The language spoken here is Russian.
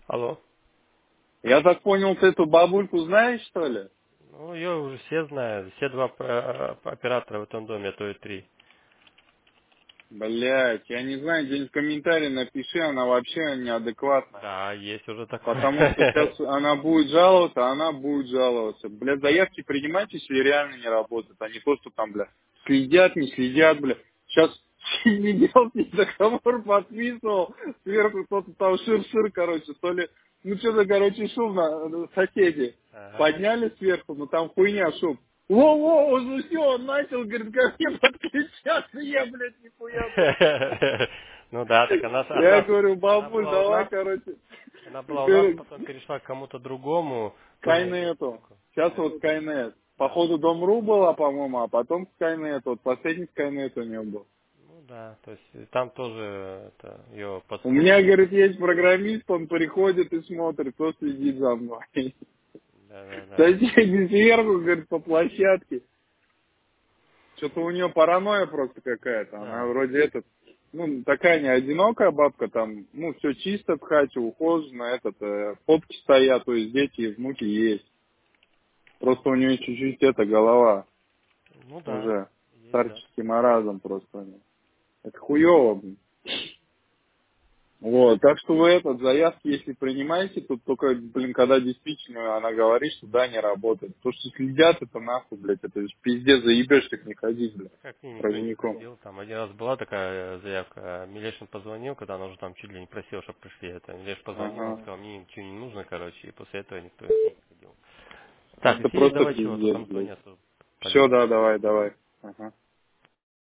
Алло. Я так понял, ты эту бабульку знаешь, что ли? Ну, ее уже все знают. Все два оператора в этом доме, а то и три. Блять, я не знаю, где-нибудь в комментарии напиши, она вообще неадекватная. Да, есть уже Потому что такое. сейчас она будет жаловаться, а она будет жаловаться. Блядь, заявки принимать, если реально не работают, а не то, что там, бля, следят, не следят, бля. Сейчас не делал, не договор подписывал, сверху кто-то там шир-шир, короче, то ли, ну что-то, короче, шум на соседи. Ага. Подняли сверху, ну там хуйня, шум. Во-во, уже все, он начал, говорит, ко мне подключаться, я, блядь, нихуя, блядь. Ну да, так она, Я она, говорю, она бабуль, была у давай, нас, короче. она была у нас, потом перешла к кому-то другому, тоже на Скайнету. электротехнику. Сейчас вот Скайнет. Да. Походу Дом.ру была, по-моему, а потом Скайнет. Вот последний Скайнет у нее был. Ну да, то есть там тоже это, ее У меня, подслушивали. говорит, есть программист, он приходит и смотрит, кто следит за мной. Да, да, да. Соседи сверху, говорит, по площадке. Что-то у нее паранойя просто какая-то. Она Да. вроде этот, ну, такая не одинокая бабка, там, ну, все чисто в хате, ухожено, фотки стоят, то есть дети и внуки есть. Просто у нее чуть-чуть эта голова Ну да, уже есть, да, старческий такое. маразм просто. Это хуево, блин. Вот, так что вы заявки, если принимаете, то только, блин, когда действительно она говорит, что да, не работает. То, что следят, это нахуй, блядь, это же пиздец, заебешь, так не ходить, блядь, Как к ней никто не проводником. ходил. Там один раз была такая заявка, Милешин позвонил, когда она уже там чуть ли не просила, чтобы пришли. Это Милеш позвонил, он Ага. сказал, мне ничего не нужно, короче, и после этого никто к ней не ходил. Так, Это Сергей, просто давай чего, тут пиздец, блядь. Антония тут Все, полезла. да, давай, давай. Ага.